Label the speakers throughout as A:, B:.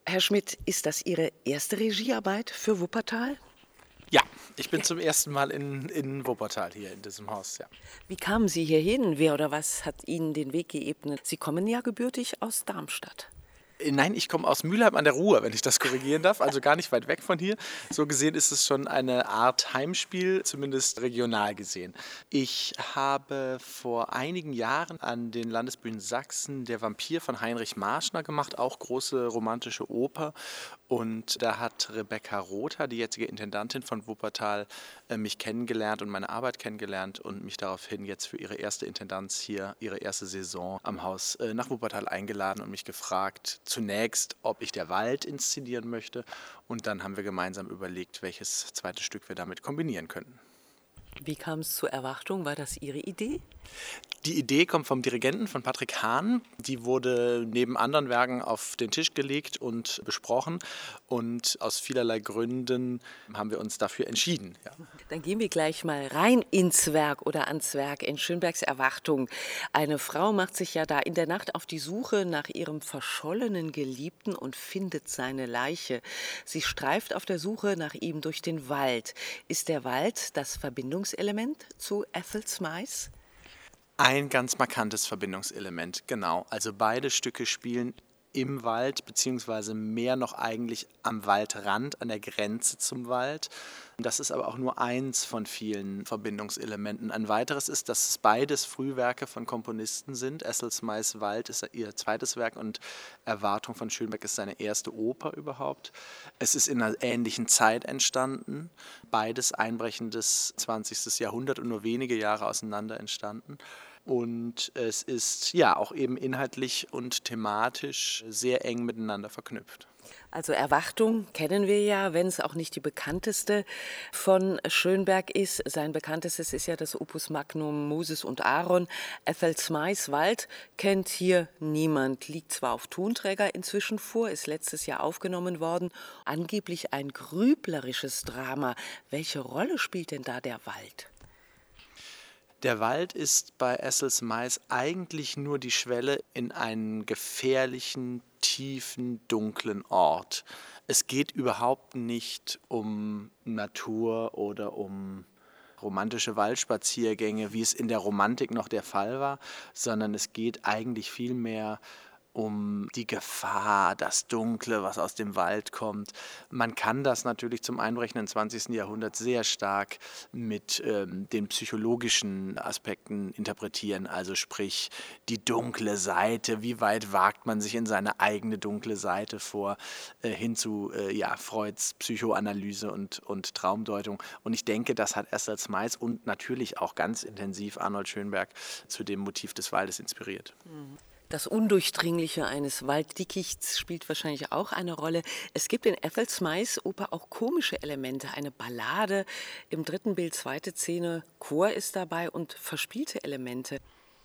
A: Herr Schmidt, ist das Ihre erste Regiearbeit für Wuppertal?
B: Ja, ich bin zum ersten Mal in Wuppertal hier in diesem Haus, ja.
A: Wie kamen Sie hierhin? Wer oder was hat Ihnen den Weg geebnet? Sie kommen ja gebürtig aus Darmstadt.
B: Nein, ich komme aus Mülheim an der Ruhr, wenn ich das korrigieren darf, also gar nicht weit weg von hier. So gesehen ist es schon eine Art Heimspiel, zumindest regional gesehen. Ich habe vor einigen Jahren an den Landesbühnen Sachsen Der Vampir von Heinrich Marschner gemacht, auch große romantische Oper. Und da hat Rebecca Rother, die jetzige Intendantin von Wuppertal, mich kennengelernt und meine Arbeit kennengelernt und mich daraufhin jetzt für ihre erste Intendanz hier, ihre erste Saison am Haus nach Wuppertal eingeladen und mich gefragt, zunächst, ob ich Der Wald inszenieren möchte. Und dann haben wir gemeinsam überlegt, welches zweite Stück wir damit kombinieren könnten.
A: Wie kam es zur Erwartung? War das Ihre Idee?
B: Die Idee kommt vom Dirigenten, von Patrick Hahn. Die wurde neben anderen Werken auf den Tisch gelegt und besprochen. Und aus vielerlei Gründen haben wir uns dafür entschieden. Ja.
A: Dann gehen wir gleich mal rein ins Werk oder ans Werk in Schönbergs Erwartung. Eine Frau macht sich ja da in der Nacht auf die Suche nach ihrem verschollenen Geliebten und findet seine Leiche. Sie streift auf der Suche nach ihm durch den Wald. Ist der Wald das Verbindungselement zu Ethel Smythe?
B: Ein ganz markantes Verbindungselement, genau. Also beide Stücke spielen im Wald, beziehungsweise mehr noch eigentlich am Waldrand, an der Grenze zum Wald. Das ist aber auch nur eins von vielen Verbindungselementen. Ein weiteres ist, dass es beides Frühwerke von Komponisten sind. Ethel Smythes Wald ist ihr zweites Werk und Erwartung von Schönberg ist seine erste Oper überhaupt. Es ist in einer ähnlichen Zeit entstanden. Beides einbrechendes 20. Jahrhundert und nur wenige Jahre auseinander entstanden. Und es ist ja auch eben inhaltlich und thematisch sehr eng miteinander verknüpft.
A: Also Erwartung kennen wir ja, wenn es auch nicht die bekannteste von Schönberg ist. Sein bekanntestes ist ja das Opus Magnum Moses und Aaron. Ethel Smythes Wald kennt hier niemand. Liegt zwar auf Tonträger inzwischen vor, ist letztes Jahr aufgenommen worden. Angeblich ein grüblerisches Drama. Welche Rolle spielt denn da der Wald?
B: Der Wald ist bei Ethel Smythe eigentlich nur die Schwelle in einen gefährlichen, tiefen, dunklen Ort. Es geht überhaupt nicht um Natur oder um romantische Waldspaziergänge, wie es in der Romantik noch der Fall war, sondern es geht eigentlich vielmehr um die Gefahr, das Dunkle, was aus dem Wald kommt. Man kann das natürlich zum einbrechenden 20. Jahrhundert sehr stark mit den psychologischen Aspekten interpretieren, also sprich die dunkle Seite, wie weit wagt man sich in seine eigene dunkle Seite vor, hin zu Freuds Psychoanalyse und Traumdeutung. Und ich denke, das hat Ethel Smythe und natürlich auch ganz intensiv Arnold Schönberg zu dem Motiv des Waldes inspiriert.
A: Das Undurchdringliche eines Walddickichts spielt wahrscheinlich auch eine Rolle. Es gibt in Ethel Smythes Oper auch komische Elemente. Eine Ballade, im dritten Bild, zweite Szene, Chor ist dabei und verspielte Elemente.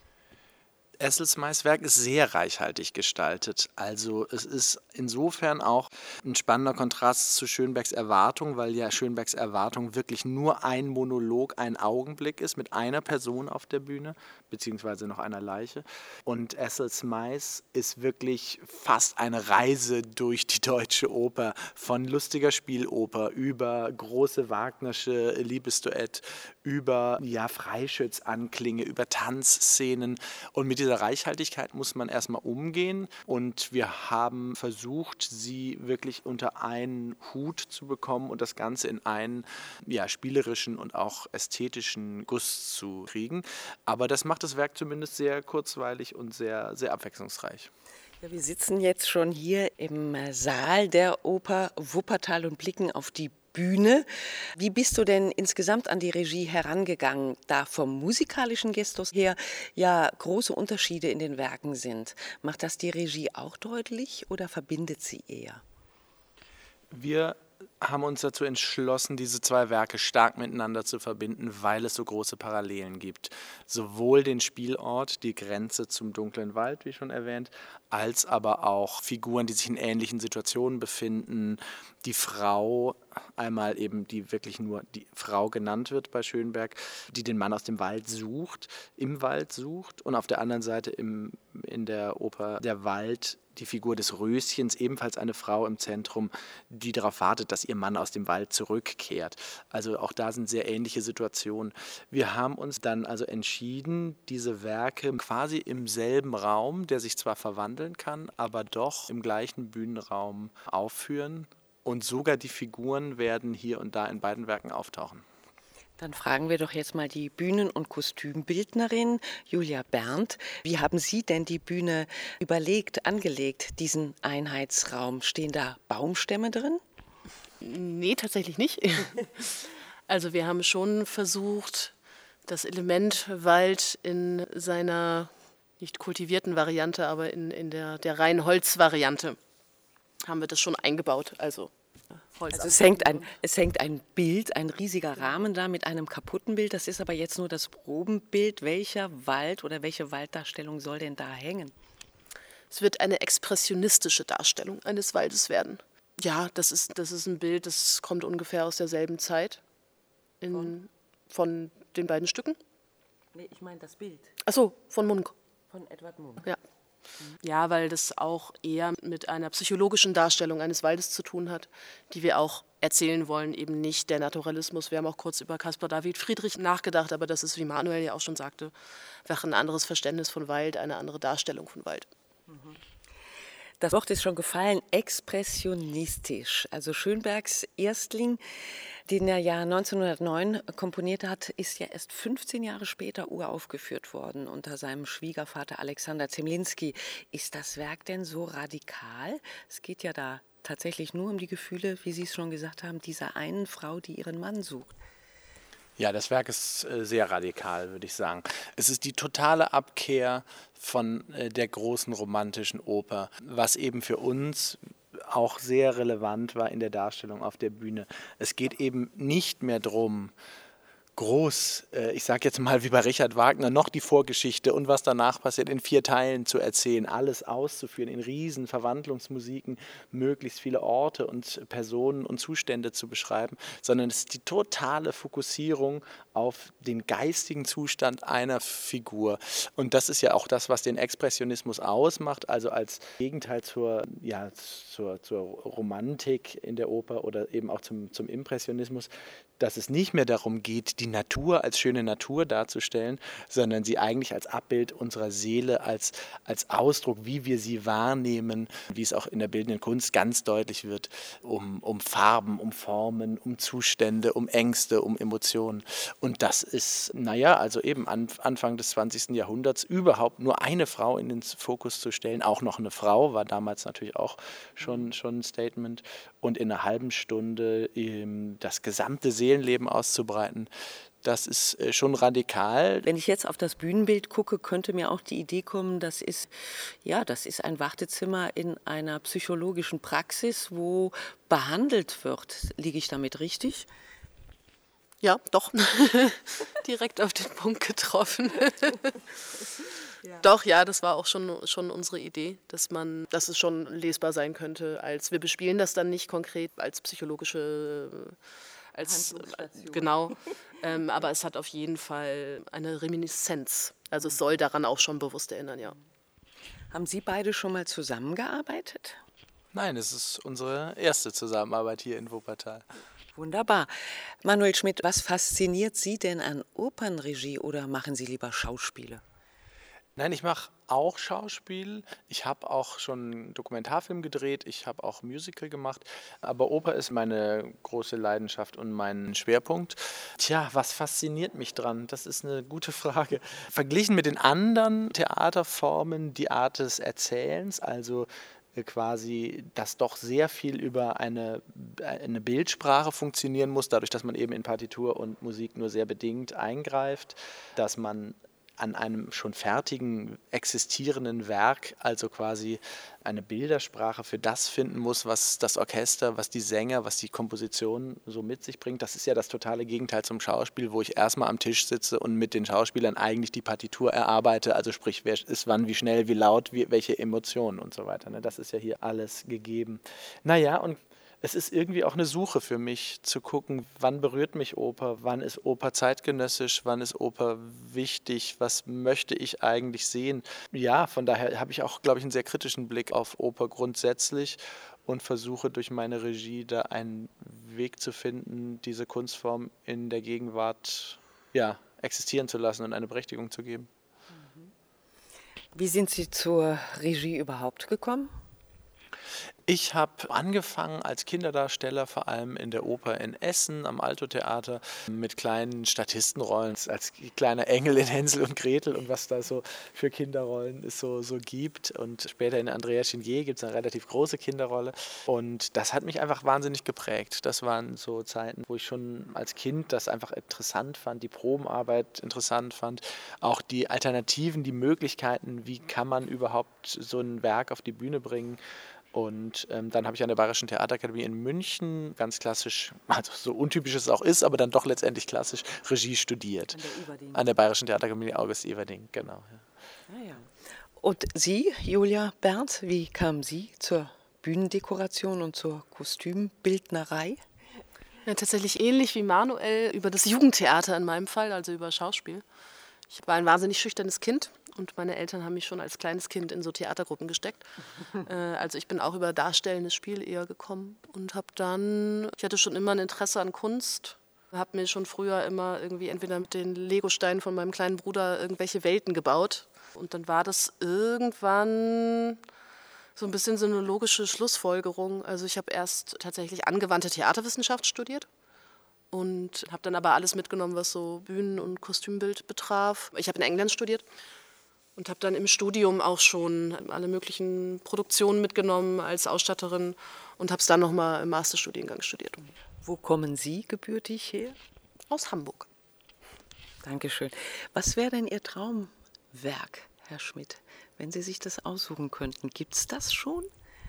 B: Ethel Smythes Werk ist sehr reichhaltig gestaltet. Also es ist insofern auch ein spannender Kontrast zu Schönbergs Erwartung, weil ja Schönbergs Erwartung wirklich nur ein Monolog, ein Augenblick ist mit einer Person auf der Bühne, beziehungsweise noch einer Leiche. Und Ethel Smythes ist wirklich fast eine Reise durch die deutsche Oper, von lustiger Spieloper über große Wagnersche Liebesduett, über Freischütz-Anklinge, über Tanzszenen. Und mit dieser Reichhaltigkeit muss man erstmal umgehen. Und wir haben versucht, sie wirklich unter einen Hut zu bekommen und das Ganze in einen spielerischen und auch ästhetischen Guss zu kriegen. Aber das macht das Werk zumindest sehr kurzweilig und sehr, sehr abwechslungsreich.
A: Ja, wir sitzen jetzt schon hier im Saal der Oper Wuppertal und blicken auf die Bühne. Wie bist du denn insgesamt an die Regie herangegangen, da vom musikalischen Gestus her ja große Unterschiede in den Werken sind? Macht das die Regie auch deutlich oder verbindet sie eher?
B: Wir haben uns dazu entschlossen, diese zwei Werke stark miteinander zu verbinden, weil es so große Parallelen gibt. Sowohl den Spielort, die Grenze zum dunklen Wald, wie schon erwähnt, als aber auch Figuren, die sich in ähnlichen Situationen befinden. Die Frau, einmal eben, die wirklich nur die Frau genannt wird bei Schönberg, die den Mann aus dem Wald sucht, im Wald sucht, und auf der anderen Seite in der Oper der Wald die Figur des Röschens, ebenfalls eine Frau im Zentrum, die darauf wartet, dass ihr Mann aus dem Wald zurückkehrt. Also auch da sind sehr ähnliche Situationen. Wir haben uns dann also entschieden, diese Werke quasi im selben Raum, der sich zwar verwandeln kann, aber doch im gleichen Bühnenraum aufführen. Und sogar die Figuren werden hier und da in beiden Werken auftauchen.
A: Dann fragen wir doch jetzt mal die Bühnen- und Kostümbildnerin Julia Berndt. Wie haben Sie denn die Bühne angelegt, diesen Einheitsraum? Stehen da Baumstämme drin?
C: Nee, tatsächlich nicht. Also wir haben schon versucht, das Element Wald in seiner nicht kultivierten Variante, aber in der reinen Holzvariante haben wir das schon eingebaut. Also Holz.
A: Also es hängt ein Bild, ein riesiger Rahmen da mit einem kaputten Bild. Das ist aber jetzt nur das Probenbild. Welcher Wald oder welche Walddarstellung soll denn da hängen?
C: Es wird eine expressionistische Darstellung eines Waldes werden. Ja, das ist ein Bild, das kommt ungefähr aus derselben Zeit von den beiden Stücken.
A: Nee, ich meine das Bild
C: Ach so, von Munk.
A: von Edward Munch.
C: Ja. Ja, weil das auch eher mit einer psychologischen Darstellung eines Waldes zu tun hat, die wir auch erzählen wollen, eben nicht der Naturalismus. Wir haben auch kurz über Caspar David Friedrich nachgedacht, aber das ist, wie Manuel ja auch schon sagte, wäre ein anderes Verständnis von Wald, eine andere Darstellung von Wald.
A: Das Wort ist schon gefallen, expressionistisch. Also Schönbergs Erstling, den er ja 1909 komponiert hat, ist ja erst 15 Jahre später uraufgeführt worden unter seinem Schwiegervater Alexander Zemlinsky. Ist das Werk denn so radikal? Es geht ja da tatsächlich nur um die Gefühle, wie Sie es schon gesagt haben, dieser einen Frau, die ihren Mann sucht.
B: Ja, das Werk ist sehr radikal, würde ich sagen. Es ist die totale Abkehr von der großen romantischen Oper, was eben für uns auch sehr relevant war in der Darstellung auf der Bühne. Es geht eben nicht mehr darum, groß, ich sage jetzt mal wie bei Richard Wagner, noch die Vorgeschichte und was danach passiert in 4 Teilen zu erzählen, alles auszuführen, in riesen Verwandlungsmusiken möglichst viele Orte und Personen und Zustände zu beschreiben, sondern es ist die totale Fokussierung auf den geistigen Zustand einer Figur. Und das ist ja auch das, was den Expressionismus ausmacht, also als Gegenteil zur Romantik in der Oper oder eben auch zum Impressionismus, dass es nicht mehr darum geht, die Natur als schöne Natur darzustellen, sondern sie eigentlich als Abbild unserer Seele, als Ausdruck, wie wir sie wahrnehmen, wie es auch in der bildenden Kunst ganz deutlich wird, um Farben, um Formen, um Zustände, um Ängste, um Emotionen. Und das ist, also eben Anfang des 20. Jahrhunderts überhaupt nur eine Frau in den Fokus zu stellen, auch noch eine Frau, war damals natürlich auch schon ein Statement, und in einer halben Stunde das gesamte Seelenleben auszubreiten, das ist schon radikal.
A: Wenn ich jetzt auf das Bühnenbild gucke, könnte mir auch die Idee kommen, das ist ein Wartezimmer in einer psychologischen Praxis, wo behandelt wird. Liege ich damit richtig?
C: Ja, doch. Direkt auf den Punkt getroffen. Ja. Doch, ja, das war auch schon unsere Idee, dass es schon lesbar sein könnte. Wir bespielen das dann nicht konkret als psychologische genau, aber es hat auf jeden Fall eine Reminiszenz. Also es soll daran auch schon bewusst erinnern, ja.
A: Haben Sie beide schon mal zusammengearbeitet?
B: Nein, es ist unsere erste Zusammenarbeit hier in Wuppertal.
A: Wunderbar. Manuel Schmidt, was fasziniert Sie denn an Opernregie oder machen Sie lieber Schauspiele?
B: Nein, ich mache auch Schauspiel. Ich habe auch schon einen Dokumentarfilm gedreht. Ich habe auch Musical gemacht. Aber Oper ist meine große Leidenschaft und mein Schwerpunkt. Tja, was fasziniert mich dran? Das ist eine gute Frage. Verglichen mit den anderen Theaterformen, die Art des Erzählens, also quasi, dass doch sehr viel über eine Bildsprache funktionieren muss, dadurch, dass man eben in Partitur und Musik nur sehr bedingt eingreift, dass man an einem schon fertigen, existierenden Werk, also quasi eine Bildersprache für das finden muss, was das Orchester, was die Sänger, was die Komposition so mit sich bringt. Das ist ja das totale Gegenteil zum Schauspiel, wo ich erstmal am Tisch sitze und mit den Schauspielern eigentlich die Partitur erarbeite, also sprich, wer ist wann, wie schnell, wie laut, welche Emotionen und so weiter. Das ist ja hier alles gegeben. Naja, und es ist irgendwie auch eine Suche für mich, zu gucken, wann berührt mich Oper, wann ist Oper zeitgenössisch, wann ist Oper wichtig, was möchte ich eigentlich sehen. Ja, von daher habe ich auch, glaube ich, einen sehr kritischen Blick auf Oper grundsätzlich und versuche durch meine Regie da einen Weg zu finden, diese Kunstform in der Gegenwart existieren zu lassen und eine Berechtigung zu geben.
A: Wie sind Sie zur Regie überhaupt gekommen?
B: Ich habe angefangen als Kinderdarsteller, vor allem in der Oper in Essen am Alto-Theater, mit kleinen Statistenrollen, als kleiner Engel in Hänsel und Gretel und was da so für Kinderrollen es so gibt. Und später in Andrea Chenier gibt es eine relativ große Kinderrolle. Und das hat mich einfach wahnsinnig geprägt. Das waren so Zeiten, wo ich schon als Kind das einfach interessant fand, die Probenarbeit interessant fand, auch die Alternativen, die Möglichkeiten, wie kann man überhaupt so ein Werk auf die Bühne bringen. Und dann habe ich an der Bayerischen Theaterakademie in München ganz klassisch, also so untypisch es auch ist, aber dann doch letztendlich klassisch Regie studiert. An der Bayerischen Theaterakademie August Everding, genau. Ja.
A: Ah, ja. Und Sie, Julia Berndt, wie kamen Sie zur Bühnendekoration und zur Kostümbildnerei?
C: Ja, tatsächlich ähnlich wie Manuel über das Jugendtheater in meinem Fall, also über Schauspiel. Ich war ein wahnsinnig schüchternes Kind. Und meine Eltern haben mich schon als kleines Kind in so Theatergruppen gesteckt. Also ich bin auch über darstellendes Spiel eher gekommen und ich hatte schon immer ein Interesse an Kunst, habe mir schon früher immer irgendwie entweder mit den Legosteinen von meinem kleinen Bruder irgendwelche Welten gebaut. Und dann war das irgendwann so ein bisschen so eine logische Schlussfolgerung. Also ich habe erst tatsächlich angewandte Theaterwissenschaft studiert. Und habe dann aber alles mitgenommen, was so Bühnen- und Kostümbild betraf. Ich habe in England studiert. Und habe dann im Studium auch schon alle möglichen Produktionen mitgenommen als Ausstatterin und habe es dann nochmal im Masterstudiengang studiert.
A: Wo kommen Sie gebürtig her?
C: Aus Hamburg.
A: Dankeschön. Was wäre denn Ihr Traumwerk, Herr Schmidt, wenn Sie sich das aussuchen könnten? Gibt es das schon?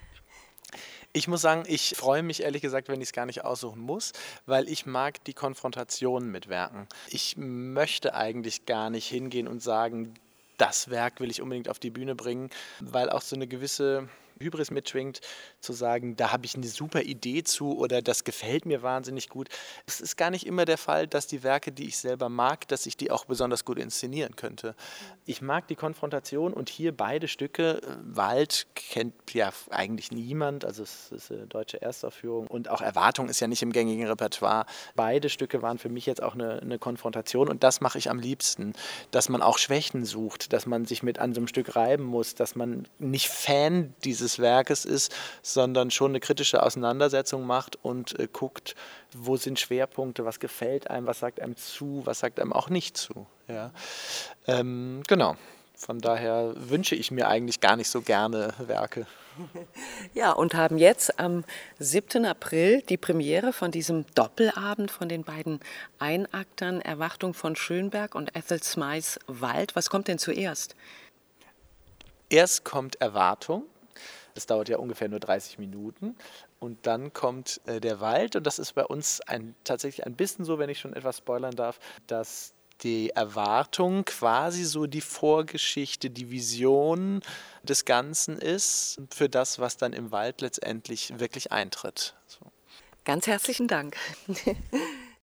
B: Ich muss sagen, ich freue mich ehrlich gesagt, wenn ich es gar nicht aussuchen muss, weil ich mag die Konfrontation mit Werken. Ich möchte eigentlich gar nicht hingehen und sagen, das Werk will ich unbedingt auf die Bühne bringen, weil auch so eine gewisse Hybris mitschwingt, zu sagen, da habe ich eine super Idee zu oder das gefällt mir wahnsinnig gut. Es ist gar nicht immer der Fall, dass die Werke, die ich selber mag, dass ich die auch besonders gut inszenieren könnte. Ich mag die Konfrontation und hier beide Stücke, Wald kennt ja eigentlich niemand, also es ist eine deutsche Erstaufführung und auch Erwartung ist ja nicht im gängigen Repertoire. Beide Stücke waren für mich jetzt auch eine Konfrontation und das mache ich am liebsten, dass man auch Schwächen sucht, dass man sich mit an so einem Stück reiben muss, dass man nicht Fan dieses Werkes ist, sondern schon eine kritische Auseinandersetzung macht und guckt, wo sind Schwerpunkte, was gefällt einem, was sagt einem zu, was sagt einem auch nicht zu. Ja. Genau, von daher wünsche ich mir eigentlich gar nicht so gerne Werke.
A: Ja, und haben jetzt am 7. April die Premiere von diesem Doppelabend von den beiden Einaktern Erwartung von Schönberg und Ethel Smythes Wald. Was kommt denn zuerst?
B: Erst kommt Erwartung. Das dauert ja ungefähr nur 30 Minuten. Und dann kommt der Wald. Und das ist bei uns tatsächlich ein bisschen so, wenn ich schon etwas spoilern darf, dass die Erwartung quasi so die Vorgeschichte, die Vision des Ganzen ist für das, was dann im Wald letztendlich wirklich eintritt. So.
A: Ganz herzlichen Dank.